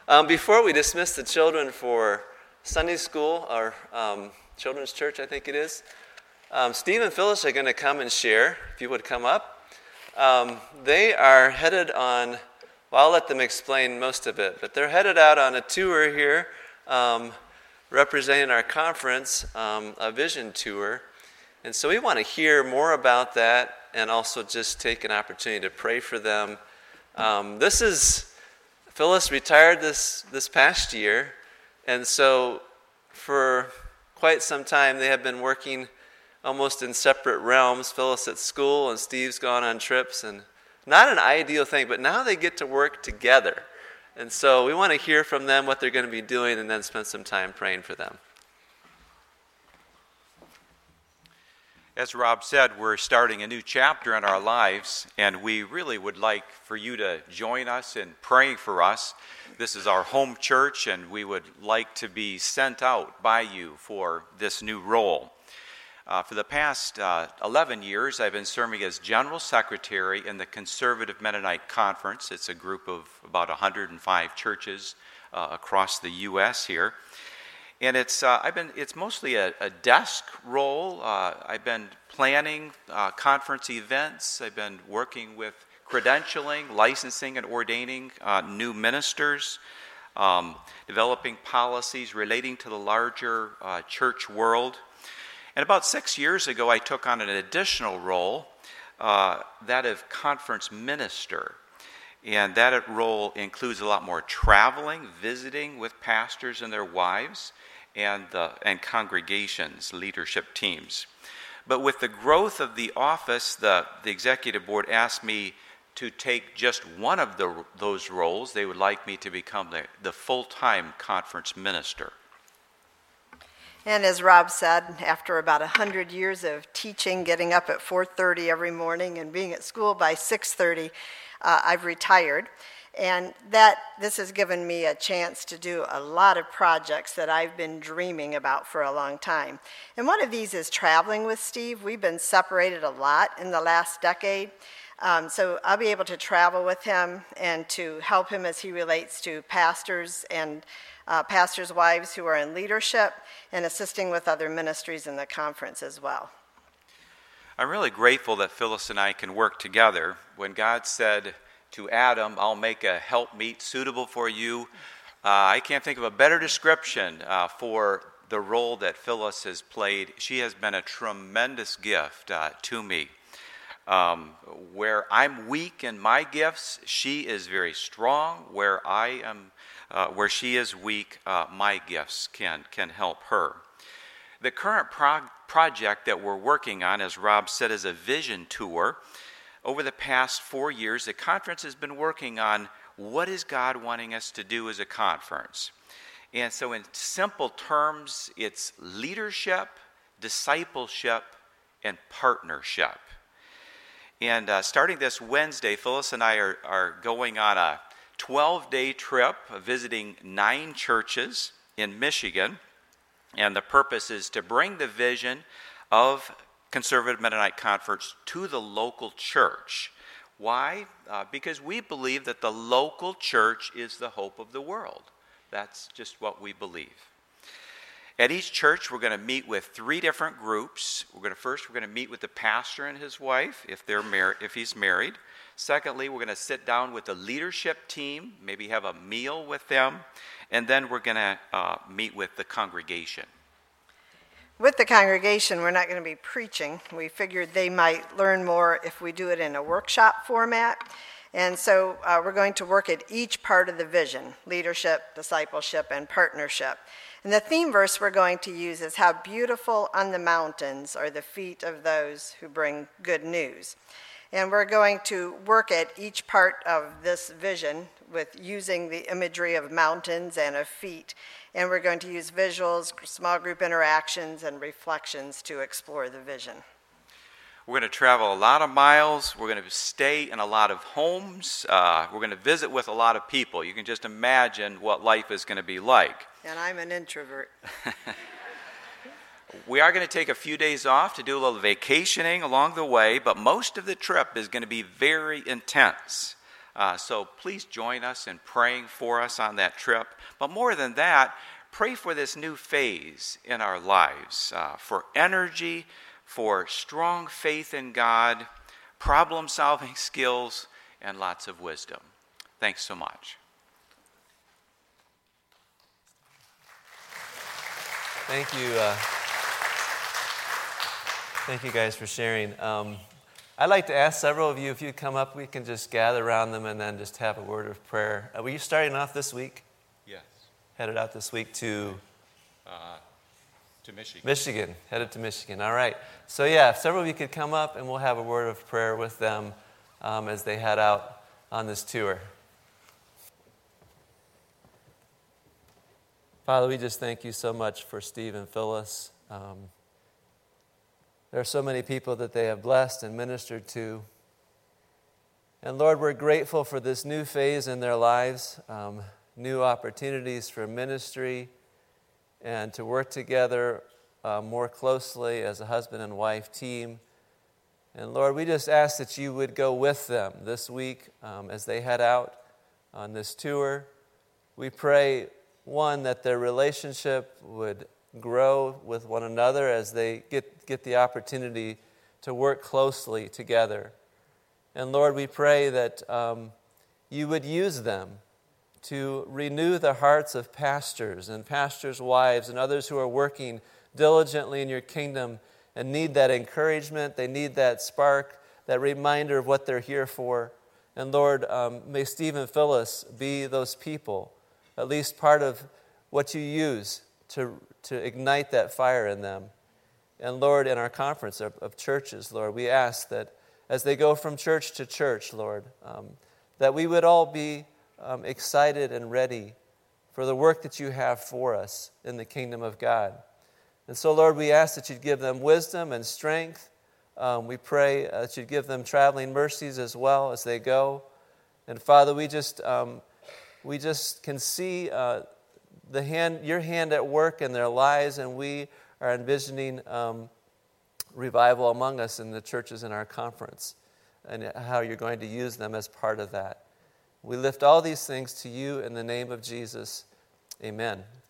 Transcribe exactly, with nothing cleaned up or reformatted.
Um, before we dismiss the children for Sunday school, or um, children's church, I think it is, um, Steve and Phyllis are going to come and share, if you would come up. Um, they are headed on, well, I'll let them explain most of it, but they're headed out on a tour here, um, representing our conference, um, a vision tour. And so we want to hear more about that and also just take an opportunity to pray for them. Um, this is... Phyllis retired this, this past year, and so for quite some time they have been working almost in separate realms. Phyllis at school and Steve's gone on trips, and not an ideal thing, but now they get to work together. And so we want to hear from them what they're going to be doing and then spend some time praying for them. As Rob said, we're starting a new chapter in our lives, and we really would like for you to join us in praying for us. This is our home church, and we would like to be sent out by you for this new role. Uh, for the past uh, eleven years, I've been serving as General Secretary in the Conservative Mennonite Conference. It's a group of about one hundred five churches uh, across the U S here. And it's uh, I've been it's mostly a, a desk role. Uh, I've been planning uh, conference events. I've been working with credentialing, licensing, and ordaining uh, new ministers, um, developing policies relating to the larger uh, church world. And about six years ago, I took on an additional role, uh, that of conference minister. And that role includes a lot more traveling, visiting with pastors and their wives, and the, and congregations, leadership teams. But with the growth of the office, the, the executive board asked me to take just one of the, those roles. They would like me to become the, the full-time conference minister. And as Rob said, after about one hundred years of teaching, getting up at four thirty every morning and being at school by six thirty, uh, I've retired. And that this has given me a chance to do a lot of projects that I've been dreaming about for a long time. And one of these is traveling with Steve. We've been separated a lot in the last decade. Um, so I'll be able to travel with him and to help him as he relates to pastors and uh, pastors' wives who are in leadership and assisting with other ministries in the conference as well. I'm really grateful that Phyllis and I can work together. When God said to Adam, I'll make a helpmeet suitable for you, uh, I can't think of a better description uh, for the role that Phyllis has played. She has been a tremendous gift uh, to me. Um, where I'm weak in my gifts, she is very strong. Where I am, uh, where she is weak, uh, my gifts can can help her. The current prog- project that we're working on, as Rob said, is a vision tour. Over the past four years, the conference has been working on what is God wanting us to do as a conference. And so in simple terms, it's leadership, discipleship, and partnership. And uh, starting this Wednesday, Phyllis and I are, are going on a twelve-day trip, visiting nine churches in Michigan. And the purpose is to bring the vision of Conservative Mennonite Conference to the local church. Why? Uh, because we believe that the local church is the hope of the world. That's just what we believe. At each church, we're going to meet with three different groups. We're going to first, we're going to meet with the pastor and his wife, if they're mar- if he's married. Secondly, we're going to sit down with the leadership team, maybe have a meal with them, and then we're going to uh, meet with the congregation. With the congregation, we're not going to be preaching. We figured they might learn more if we do it in a workshop format. And so uh, we're going to work at each part of the vision: leadership, discipleship, and partnership. And the theme verse we're going to use is, "How beautiful on the mountains are the feet of those who bring good news." And we're going to work at each part of this vision with using the imagery of mountains and of feet. And we're going to use visuals, small group interactions, and reflections to explore the vision. We're going to travel a lot of miles. We're going to stay in a lot of homes. Uh, we're going to visit with a lot of people. You can just imagine what life is going to be like. And I'm an introvert. We are going to take a few days off to do a little vacationing along the way, but most of the trip is going to be very intense. Uh, so please join us in praying for us on that trip. But more than that, pray for this new phase in our lives, uh, for energy, for strong faith in God, problem-solving skills, and lots of wisdom. Thanks so much. Thank you. Uh, thank you guys for sharing. Um, I'd like to ask several of you, if you'd come up, we can just gather around them and then just have a word of prayer. Uh, were you starting off this week? Yes. Headed out this week to? Uh, to Michigan. Michigan, headed to Michigan. All right. So yeah, if several of you could come up and we'll have a word of prayer with them um, as they head out on this tour. Father, we just thank you so much for Steve and Phyllis. Um, there are so many people that they have blessed and ministered to. And Lord, we're grateful for this new phase in their lives, um, new opportunities for ministry, and to work together uh, more closely as a husband and wife team. And Lord, we just ask that you would go with them this week um, as they head out on this tour. We pray, one, that their relationship would grow with one another as they get, get the opportunity to work closely together. And Lord, we pray that um, you would use them to renew the hearts of pastors and pastors' wives and others who are working diligently in your kingdom and need that encouragement. They need that spark, that reminder of what they're here for. And Lord, um, may Steve and Phyllis be those people, at least part of what you use to, to ignite that fire in them. And Lord, in our conference of, of churches, Lord, we ask that as they go from church to church, Lord, um, that we would all be Um, excited and ready for the work that you have for us in the kingdom of God. And so, Lord, we ask that you'd give them wisdom and strength. Um, we pray uh, that you'd give them traveling mercies as well as they go. And Father, we just um, we just can see uh, the hand, your hand at work in their lives, and we are envisioning um, revival among us in the churches in our conference, and how you're going to use them as part of that. We lift all these things to you in the name of Jesus. Amen.